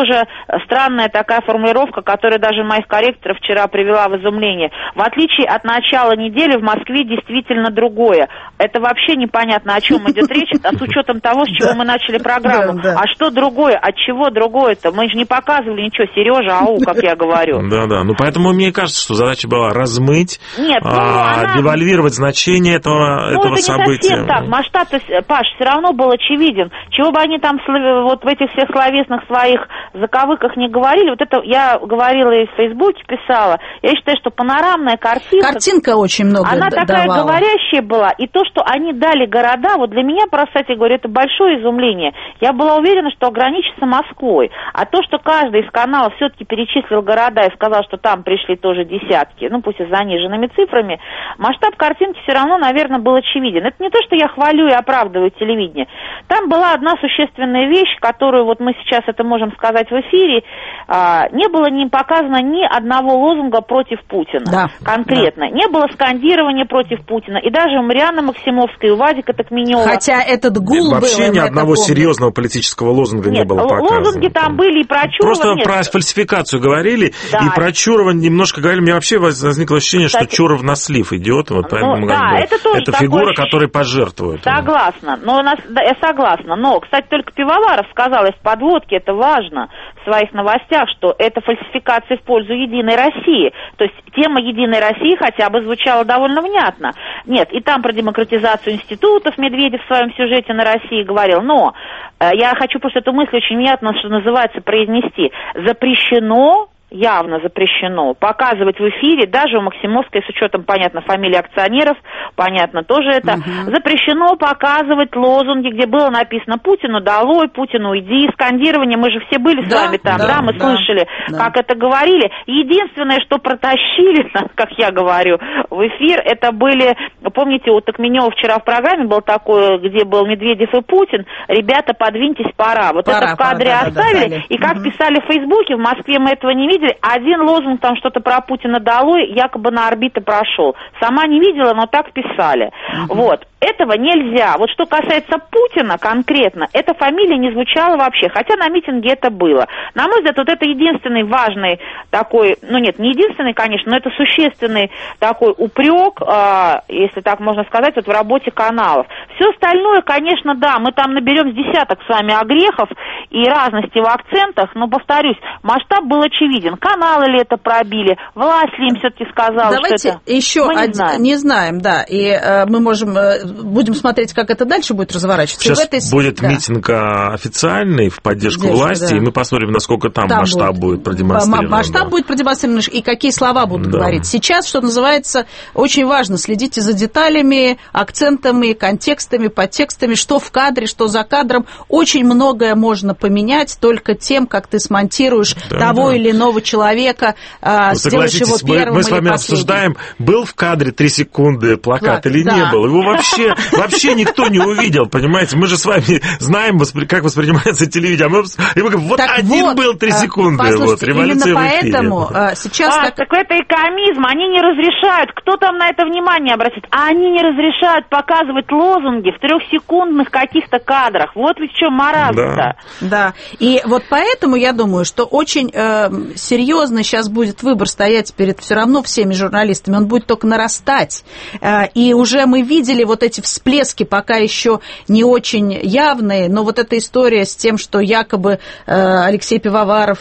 странная такая формулировка, которая даже моих корректоров вчера привела в изумление. В отличие от начала недели в Москве действительно другое. Это вообще непонятно, о чем идет речь, а с учетом того, с чего мы начали программу. А что другое? От чего другое-то? Мы же не показывали ничего, Сережа, ау, как я говорю. Да-да, ну поэтому мне кажется, что задача была размыть, Нет, ну, а, она... девальвировать значение этого, ну, этого это события. Не совсем так. Масштаб, Паш, все равно был очевиден. Чего бы они там вот в этих всех словесных своих заковыках не говорили, вот это я говорила и в Фейсбуке писала, я считаю, что панорамная картинка... Картинка очень много Она давала. такая говорящая была, и то, что они дали города, вот для меня, просто, кстати говоря, это большое изумление. Я была уверена, что ограничится Москвой, а то, что каждый из каналов все-таки перечислил города и сказал, что там пришли тоже десятки, ну пусть и с заниженными цифрами, масштаб картинки все равно, наверное, был очевиден. Это не то, что я хвалю и оправдываю телевидение. Там была одна существенная вещь, которую вот мы сейчас это можем сказать в эфире, а, не было не показано ни одного лозунга против Путина, да, конкретно. Да. Не было скандирования против Путина. И даже у Марианны Максимовской, у Вадика Токменева. Хотя этот гул вообще был, ни одного помню. серьезного политического лозунга Нет, не было показано. Лозунги там были и про Чурова. Просто нет. про фальсификацию говорили, да. и про Чурова немножко говорили. У меня вообще возникло ощущение, Кстати, что Чуров на слив идет. Вот, поэтому, ну, да, это тоже это такой... фигура, которой пожертвует. Согласна. Но у нас, да, я согласна. Но, кстати, только Пивоваров сказал из подводки, это важно в своих новостях, что это фальсификация в пользу Единой России. То есть тема Единой России хотя бы звучала довольно внятно. Нет, и там про демократизацию институтов Медведев в своем сюжете на России говорил. Но э, я хочу просто эту мысль очень внятно, что называется, произнести. Запрещено... явно запрещено показывать в эфире, даже у Максимовской, с учетом, понятно, фамилии акционеров, понятно, тоже это, угу. запрещено показывать лозунги, где было написано «Путину долой», «Путину уйди», скандирование, мы же все были да, с вами там, да, да мы да, слышали, да. как это говорили. Единственное, что протащили, как я говорю, в эфир, это были, помните, у Токменева вчера в программе был такой, где был Медведев и Путин, ребята, подвиньтесь, пора. Вот пора, это в кадре пора, да, оставили, да, да, и как угу. писали в Фейсбуке, в Москве мы этого не видели. Один лозунг там что-то про Путина долой, якобы на орбиты прошел. Сама не видела, но так писали. Uh-huh. Вот. Этого нельзя. Вот что касается Путина конкретно, эта фамилия не звучала вообще, хотя на митинге это было. На мой взгляд, вот это единственный важный такой, ну нет, не единственный, конечно, но это существенный такой упрек, э, если так можно сказать, вот в работе каналов. Все остальное, конечно, да, мы там наберем с десяток с вами огрехов и разности в акцентах, но, повторюсь, масштаб был очевиден. Каналы ли это пробили, власть ли им все-таки сказала, Давайте что это... еще мы не один, знаем. Не знаем, да, и э, мы можем, э, будем смотреть, как это дальше будет разворачиваться. Сейчас этой... будет да. митинг официальный в поддержку Держи, власти, да. и мы посмотрим, насколько там, там масштаб будет, будет продемонстрирован. Масштаб да. будет продемонстрирован, и какие слова будут да. говорить. Сейчас, что называется, очень важно, следите за деталями, акцентами, контекстами, подтекстами, что в кадре, что за кадром. Очень многое можно поменять только тем, как ты смонтируешь да, того да. или иного человека, ну, сделаешь его первым мы, мы с вами или обсуждаем, был в кадре три секунды плакат Плак, или да. не был. Его вообще, вообще никто не увидел, понимаете? Мы же с вами знаем, как воспринимается телевидение. И мы говорим, вот так один вот, был три секунды. Вот, именно поэтому сейчас... А, так это экомизм, они не разрешают. Кто там на это внимание обратит? А они не разрешают показывать лозунги в трехсекундных каких-то кадрах. Вот ведь в чем маразм-то. Да. да, и вот поэтому я думаю, что очень э, серьезно сейчас будет выбор стоять перед все равно всеми журналистами. Он будет только нарастать. Э, и уже мы видели вот эти всплески, пока еще не очень явные, но вот эта история с тем, что якобы э, Алексей Пивоваров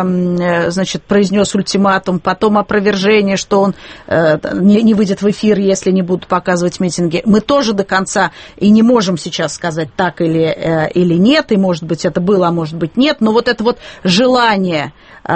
э, значит, произнес ультиматум, потом опровержение, что он э, не, не выйдет в эфир, если не будут показывать митинги. Мы тоже до конца и не можем сейчас сказать так или, э, или нет, и может быть это было, а может быть нет, но вот это вот желание, э,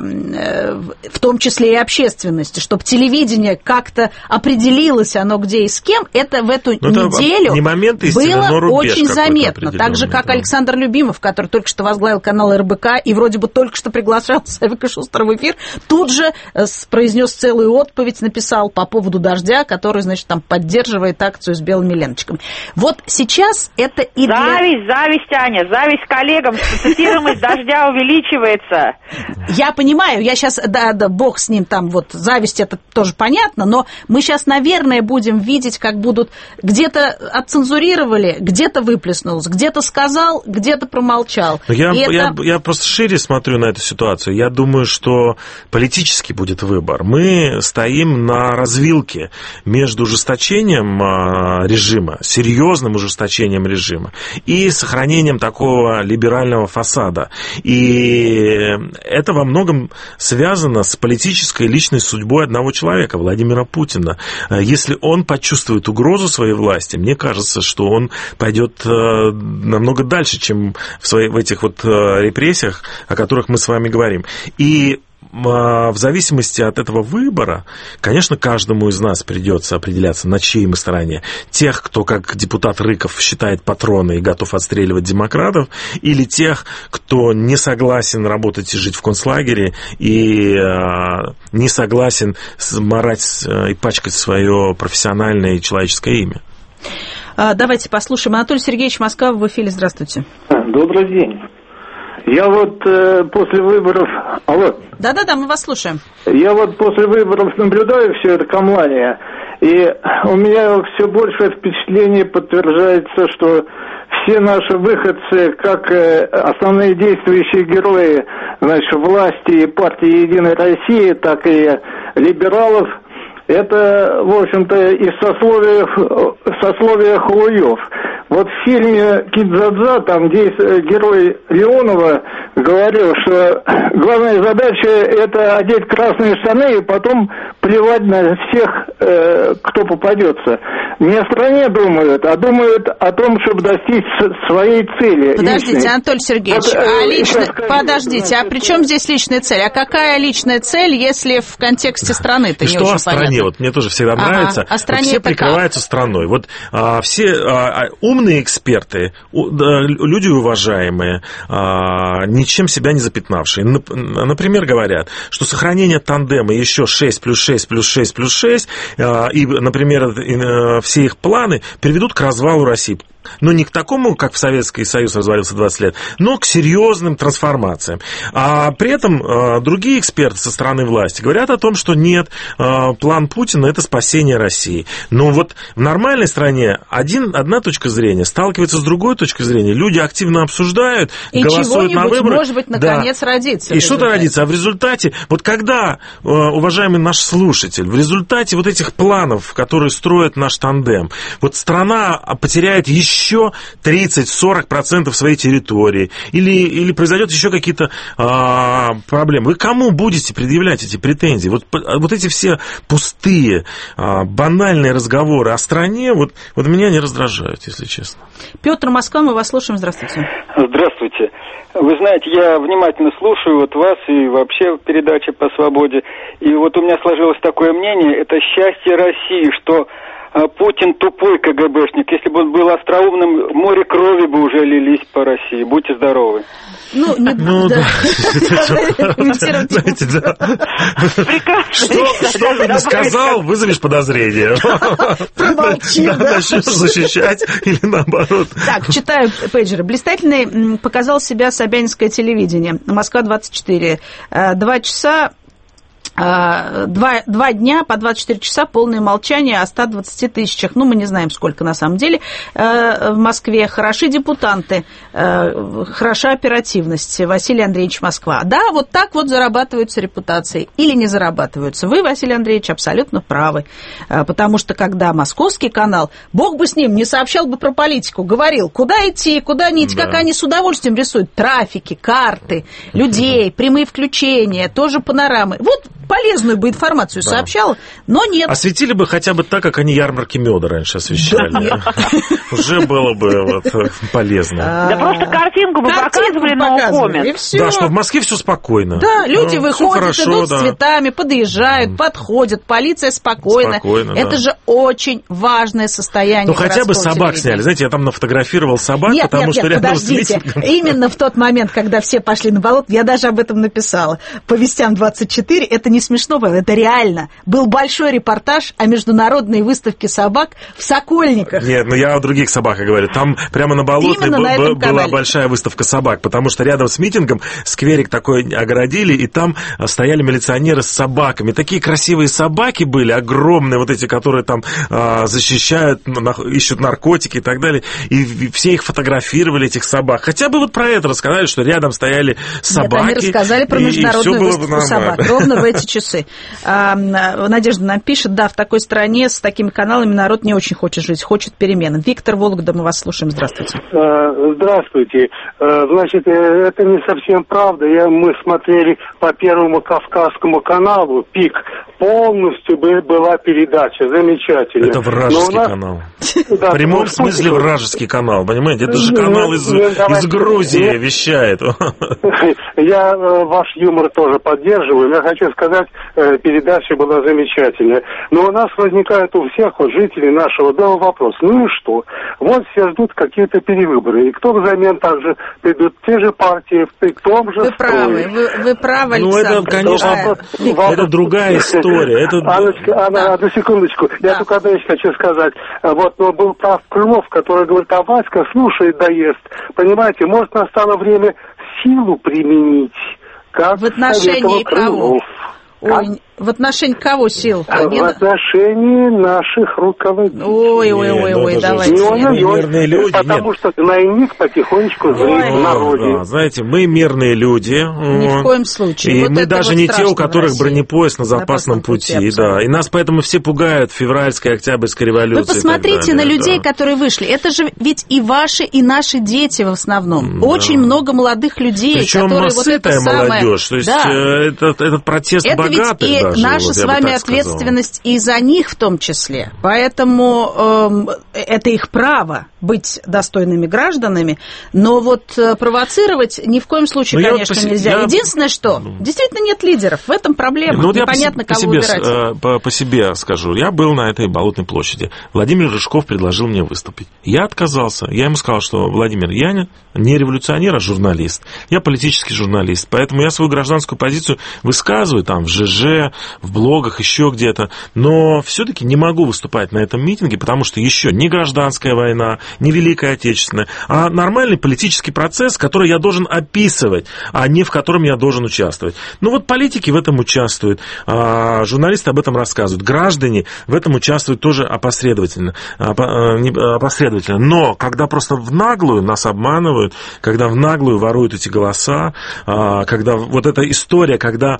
э, в том числе и общественности, чтобы телевидение как-то определилось, оно где и с кем, это в эту но неделю не момент истины, было но рубеж очень заметно. Так же, как да. Александр Любимов, который только что возглавил канал эр бэ ка и вроде бы только что приглашал Савика Шустера в эфир, тут же произнес целую отповедь, написал по поводу «Дождя», который, значит, там поддерживает акцию с белыми ленточками. Вот сейчас это и для... Зависть, зависть, Аня, зависть коллегам, цитируемость «Дождя» увеличивается. Я понимаю, я сейчас, да, да, бог с ним, там вот зависть, это тоже понятно, но мы сейчас, наверное, будем видеть, как будут где-то отцензурировали, где-то выплеснулось, где-то сказал, где-то промолчал. Я, это... я, я просто шире смотрю на эту ситуацию. Я думаю, что политический будет выбор. Мы стоим на развилке между ужесточением режима, серьезным ужесточением режима и сохранением такого либерального фасада. И это во многом связано с политической и личной судьбой одного человека, Владимира Путина. Если он почувствует угрозу своей власти, мне кажется, что он пойдет намного дальше, чем в, своих, в этих вот репрессиях, о которых мы с вами говорим. И в зависимости от этого выбора, конечно, каждому из нас придется определяться, на чьей мы стороне. Тех, кто, как депутат Рыков, считает патроны и готов отстреливать демократов, или тех, кто не согласен работать и жить в концлагере, и э, не согласен марать и пачкать свое профессиональное и человеческое имя. Давайте послушаем. Анатолий Сергеевич, Москва, в эфире. Здравствуйте. Добрый день. Я вот э, после выборов... Алло. Да-да-да, мы вас слушаем. Я вот после выборов наблюдаю все это камлание, и у меня все большее впечатление подтверждается, что все наши выходцы, как э, основные действующие герои, значит, власти и партии «Единой России», так и либералов, это, в общем-то, из сословия, сословия халуев. Вот в фильме «Кидзадза», там здесь герой Леонова говорил, что главная задача – это одеть красные штаны и потом плевать на всех, э, кто попадется. Не о стране думают, а думают о том, чтобы достичь своей цели. Подождите, личной. Анатолий Сергеевич, вот, а лично... скажите, подождите, значит, а при чем здесь личная цель? А какая личная цель, если в контексте страны-то не что очень о стране? Понятно? Вот мне тоже всегда ага, нравится. О стране вот все прикрываются как? Страной. Вот а, все а, умные эксперты, у, да, люди уважаемые, а, ничем себя не запятнавшие, например, говорят, что сохранение тандема еще шесть плюс шесть плюс шесть плюс шесть, а, и, например, и, все их планы приведут к развалу России. Но не к такому, как в Советский Союз развалился двадцать лет, но к серьезным трансформациям. А при этом а, другие эксперты со стороны власти говорят о том, что нет, а, план Путина – это спасение России. Но вот в нормальной стране один, одна точка зрения сталкивается с другой точкой зрения, люди активно обсуждают, и голосуют на выборы. Может быть, наконец, да. родится. И что-то родится. А в результате, вот когда, уважаемый наш слушатель, в результате вот этих планов, которые строит наш тандем, вот страна потеряет еще еще тридцать-сорок процентов своей территории, или, или произойдет еще какие-то а, проблемы. Вы кому будете предъявлять эти претензии? Вот, вот эти все пустые, а, банальные разговоры о стране, вот, вот меня не раздражают, если честно. Петр, Москва, мы вас слушаем. Здравствуйте. Здравствуйте. Вы знаете, я внимательно слушаю вот вас и вообще передачи по свободе. И вот у меня сложилось такое мнение, это счастье России, что Путин тупой КГБшник. Если бы он был остроумным, море крови бы уже лились по России. Будьте здоровы. Ну, не ну да. Знаете, да. Что бы ни сказал, вызовешь подозрение. Промолчи, да. Начнешь защищать или наоборот. Так, читаю пейджеры. Блистательный показал себя собянинское телевидение. Москва двадцать четыре. Два часа. Два, два дня по двадцать четыре часа полное молчание о ста двадцати тысячах. Ну, мы не знаем, сколько на самом деле в Москве. Хороши депутанты, хороша оперативность. Василий Андреевич, Москва. Да, вот так вот зарабатываются репутации. Или не зарабатываются. Вы, Василий Андреевич, абсолютно правы. Потому что, когда Московский канал, бог бы с ним, не сообщал бы про политику, говорил, куда идти, куда не идти, да. Как они с удовольствием рисуют трафики, карты, людей, прямые включения, тоже панорамы. Вот полезную бы информацию да. сообщала, но нет. Осветили бы хотя бы так, как они ярмарки меда раньше освещали. Уже было бы полезно. Да просто картинку бы показывали на укоме. Да, что в Москве все спокойно. Да, люди выходят, идут с цветами, подъезжают, подходят, полиция спокойна. Это же очень важное состояние. Ну хотя бы собак сняли. Знаете, я там нафотографировал собак, потому что рядом с митингом. Именно в тот момент, когда все пошли на болото, я даже об этом написала. По Вестям двадцать четыре, это не не смешно, это реально. Был большой репортаж о международной выставке собак в Сокольниках. Нет, ну я о других собаках говорю. Там прямо на Болотной на был, была большая выставка собак, потому что рядом с митингом скверик такой огородили, и там стояли милиционеры с собаками. Такие красивые собаки были, огромные, вот эти, которые там а, защищают, ищут наркотики и так далее. И все их фотографировали, этих собак. Хотя бы вот про это рассказали, что рядом стояли собаки. Нет, они рассказали про международную выставку собак. Ровно в эти часы. А, Надежда нам пишет, да, в такой стране с такими каналами народ не очень хочет жить, хочет перемен. Виктор, Вологда, мы вас слушаем. Здравствуйте. Здравствуйте. Значит, это не совсем правда. Я, мы смотрели по Первому Кавказскому каналу, ПИК, полностью была передача. Замечательно. Это вражеский нас... канал. В прямом смысле вражеский канал, понимаете? Это же канал из, из Грузии вещает. Я ваш юмор тоже поддерживаю. Я хочу сказать, передача была замечательная. Но у нас возникает у всех вот, жителей нашего дома вопрос. Ну и что? Вот все ждут какие-то перевыборы. И кто взамен также придут те же партии, в том же Вы правы, вы, вы правы, Александр. Ну это, конечно, да. это другая история. Это... Анночка, Анна, одну секундочку. Да. Я только одну вещь хочу сказать. Вот, но был прав Крылов, который говорит, а Васька слушает, доест. Понимаете, может, настало время силу применить. Как в отношении кого? Ой, в отношении кого сил? В не... отношении наших руководителей. Ой, ой, ой, ой, ой, давайте. Мы мирные люди. Потому нет. что двойник потихонечку зреет в народе. Да, знаете, мы мирные люди. Ни в коем случае. И вот мы даже вот не те, у которых бронепоезд на запасном пути. пути да. И нас поэтому все пугают февральской, октябрьской революцией. Вы посмотрите на людей, да. которые вышли. Это же ведь и ваши, и наши дети в основном. Да. Очень много молодых людей, причем которые вот это самое... молодежь. То есть да. этот, этот протест это богатых ведь и даже. наша вот, с вами ответственность и за них в том числе. Поэтому э, это их право быть достойными гражданами, но вот э, провоцировать ни в коем случае, ну, конечно, вот по, нельзя. Я... Единственное, что действительно нет лидеров, в этом проблема. Ну, непонятно, по, кого по себе, выбирать. По, по себе скажу. Я был на этой Болотной площади. Владимир Рыжков предложил мне выступить. Я отказался. Я ему сказал, что Владимир, я не революционер, а журналист. Я политический журналист. Поэтому я свою гражданскую позицию высказываю там в ЖЖ, в блогах, еще где-то. Но все-таки не могу выступать на этом митинге, потому что еще не гражданская война, не Великая Отечественная, а нормальный политический процесс, который я должен описывать, а не в котором я должен участвовать. Ну вот политики в этом участвуют, журналисты об этом рассказывают, граждане в этом участвуют тоже опосредованно. опосредованно. Но когда просто в наглую нас обманывают, когда в наглую воруют эти голоса, когда вот эта история, когда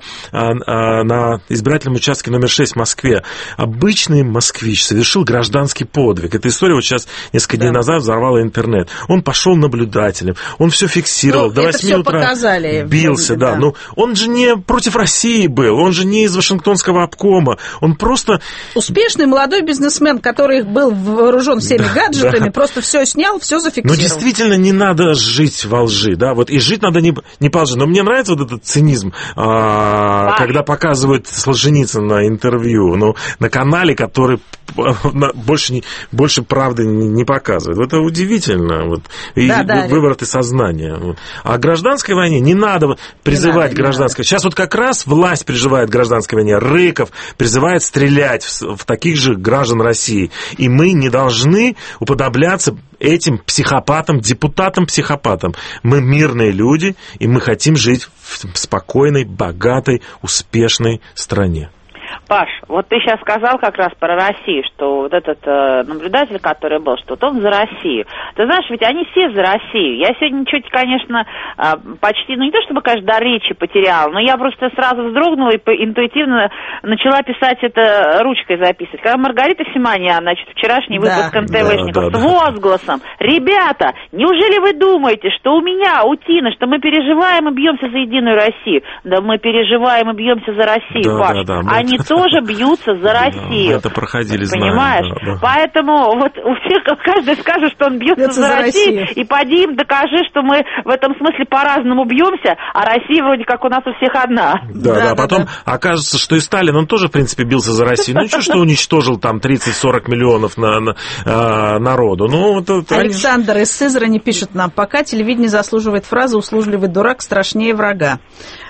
на избирательном участке номер шесть в Москве обычный москвич совершил гражданский подвиг. Эта история вот сейчас несколько да. дней назад взорвала интернет. Он пошел наблюдателем, он все фиксировал, ну, до восьми утра показали, бился, да. да. Но он же не против России был, он же не из Вашингтонского обкома, он просто... Успешный молодой бизнесмен, который был вооружен всеми да, гаджетами, да. просто все снял, все зафиксировал. Но действительно не надо жить во лжи, да, вот и жить надо не, не по лжи. Но мне нравится вот этот цинизм, а, когда показывают Солженицына интервью, ну, на канале, который больше, не, больше правды не показывает. Это удивительно. Вот. И да, да, выворот и сознание. Вот. А гражданской войне не надо призывать гражданской. Сейчас вот как раз власть призывает гражданской войне. Рыков призывает стрелять в, в таких же граждан России. И мы не должны уподобляться этим психопатам, депутатам-психопатам. Мы мирные люди, и мы хотим жить в спокойной, богатой, успешной стране. Паш, вот ты сейчас сказал как раз про Россию, что вот этот э, наблюдатель, который был, что вот он за Россию. Ты знаешь, ведь они все за Россию. Я сегодня чуть, конечно, э, почти, ну не то чтобы, конечно, до речи потеряла, но я просто сразу вздрогнула и по, интуитивно начала писать это ручкой записывать. Когда Маргарита Симонян, значит, вчерашний выпуск да. эн тэ вэ-шников да, да, с возгласом: ребята, неужели вы думаете, что у меня, у Тины, что мы переживаем и бьемся за Единую Россию? Да мы переживаем и бьемся за Россию, да, Паш. Да, да, они тоже бьются за Россию. Да, это проходили, понимаешь? Знаем, да, да. Поэтому вот у всех каждый скажет, что он бьется, бьется за, за Россию, Россию, и поди им докажи, что мы в этом смысле по-разному бьемся, а Россия вроде как у нас у всех одна. Да, да, да, потом да. окажется, что и Сталин, он тоже, в принципе, бился за Россию. Ну, ничего, что уничтожил там тридцать-сорок миллионов на, на, э, народу. Ну, вот это, Александр они... из Сызрани пишет нам: пока телевидение заслуживает фразы «услужливый дурак страшнее врага».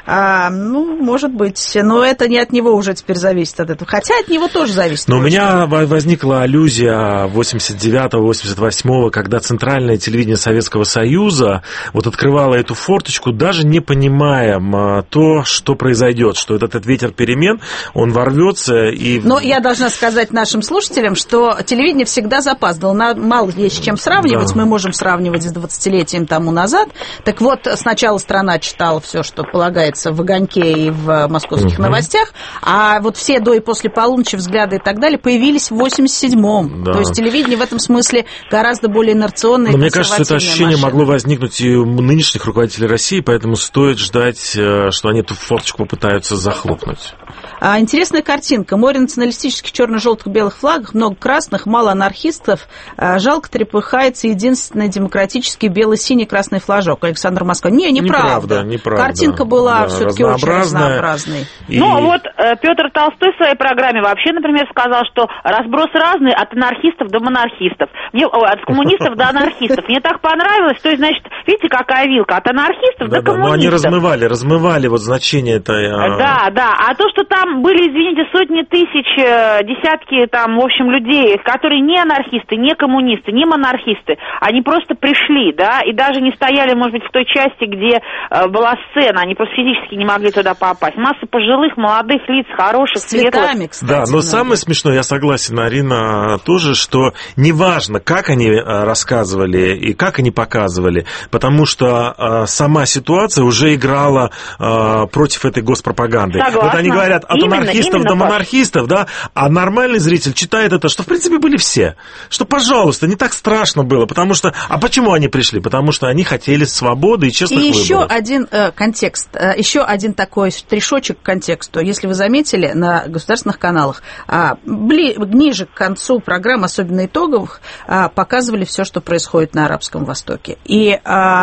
А, ну, может быть, но это не от него уже теперь зависит от этого. Хотя от него тоже зависит. Но у меня возникла аллюзия восемьдесят девятого восемьдесят восьмого, когда центральное телевидение Советского Союза вот открывало эту форточку, даже не понимая то, что произойдет, что этот, этот ветер перемен, он ворвется и... Но я должна сказать нашим слушателям, что телевидение всегда запаздывало. Мало есть с чем сравнивать. Да. Мы можем сравнивать с двадцатилетием тому назад. Так вот, сначала страна читала все, что полагается в «Огоньке» и в «Московских угу. новостях», а вот все до и после полуночи взгляды и так далее появились в восемьдесят седьмом. Да. То есть телевидение в этом смысле гораздо более инерционное. Но мне кажется, это ощущение машина. могло возникнуть и у нынешних руководителей России, поэтому стоит ждать, что они эту форточку попытаются захлопнуть. А, интересная картинка. Море националистических черно-желтых белых флагов, много красных, мало анархистов. А, жалко трепыхается единственный демократический бело-синий красный флажок. Александр Москва. Не, неправда. Неправда, неправда. Картинка была да, все-таки очень разнообразной. И... Ну, вот э, Петр Толстой в своей программе вообще, например, сказал, что разброс разный от анархистов до монархистов. Мне, о, от коммунистов до анархистов. Мне так понравилось. То есть, значит, видите, какая вилка? От анархистов до коммунистов. Ну, они размывали, размывали вот значение этой... Да, да. А то, что там были, извините, сотни тысяч, десятки там, в общем, людей, которые не анархисты, не коммунисты, не монархисты, они просто пришли, да, и даже не стояли, может быть, в той части, где э, была сцена, они просто физически не могли туда попасть. Масса пожилых, молодых лиц, хороших, с цветами, светлых. кстати. Да, но самое смешное, я согласен, Арина, тоже, что неважно, как они рассказывали и как они показывали, потому что э, сама ситуация уже играла э, против этой госпропаганды. Согласна. Вот они говорят, от именно, анархистов именно, до монархистов, да, а нормальный зритель читает это, что в принципе были все, что, пожалуйста, не так страшно было, потому что, а почему они пришли? Потому что они хотели свободы и честных и выборов. И еще один э, контекст, э, еще один такой штришочек к контексту, если вы заметили, на государственных каналах, э, бли, ниже к концу программ, особенно итоговых, э, показывали все, что происходит на Арабском Востоке. И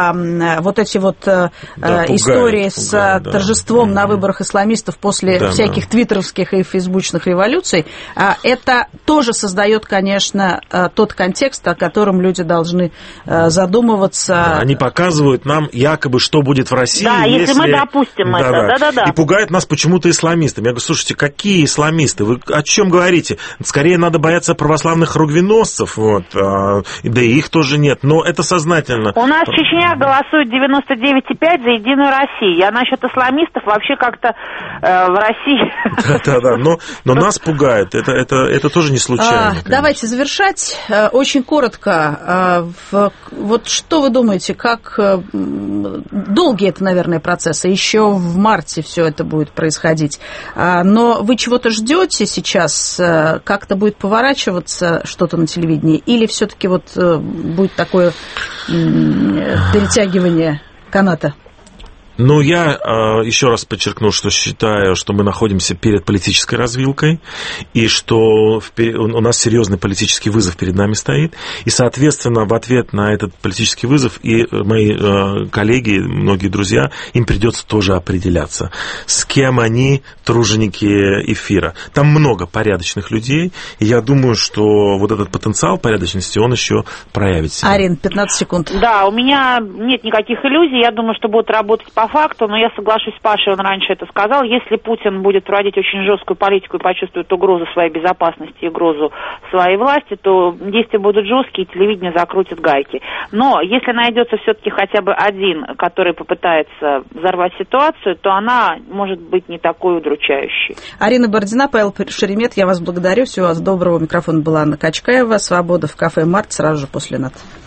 э, вот эти вот э, да, пугает, истории пугает, с да. торжеством mm-hmm. на выборах исламистов после да, всяких да. твиттеровских и фейсбучных революций, это тоже создает, конечно, тот контекст, о котором люди должны задумываться. Да, они показывают нам якобы, что будет в России. Да, если, если мы допустим да, это. Да. Да, да, да. И пугает нас почему-то исламистами. Я говорю, слушайте, какие исламисты? Вы о чем говорите? Скорее надо бояться православных ругвеносцев, вот. Да и их тоже нет, но это сознательно. У нас Чечня голосует девяносто девять и пять за Единую Россию. Я насчет исламистов вообще как-то э, в России... Да-да-да, но, но нас пугает, это, это, это тоже не случайно. А, давайте завершать. Очень коротко. Вот что вы думаете, как долгий это, наверное, процесс, и еще в марте все это будет происходить. Но вы чего-то ждете сейчас, как-то будет поворачиваться что-то на телевидении, или все-таки вот будет такое перетягивание каната? Ну, я э, еще раз подчеркну, что считаю, что мы находимся перед политической развилкой, и что впер... у нас серьезный политический вызов перед нами стоит. И, соответственно, в ответ на этот политический вызов и мои э, коллеги, многие друзья, им придется тоже определяться, с кем они труженики эфира. Там много порядочных людей, и я думаю, что вот этот потенциал порядочности, он еще проявит себя. Арин, пятнадцать секунд. Да, у меня нет никаких иллюзий. Я думаю, что будут работать по факту, но я соглашусь с Пашей, он раньше это сказал, если Путин будет проводить очень жесткую политику и почувствует угрозу своей безопасности и угрозу своей власти, то действия будут жесткие, и телевидение закрутит гайки. Но если найдется все-таки хотя бы один, который попытается взорвать ситуацию, то она может быть не такой удручающей. Арина Бородина, Павел Шеремет, я вас благодарю. Всего вас доброго. Микрофон была Анна Качкаева. Свобода в кафе «Март» сразу же после НАТ.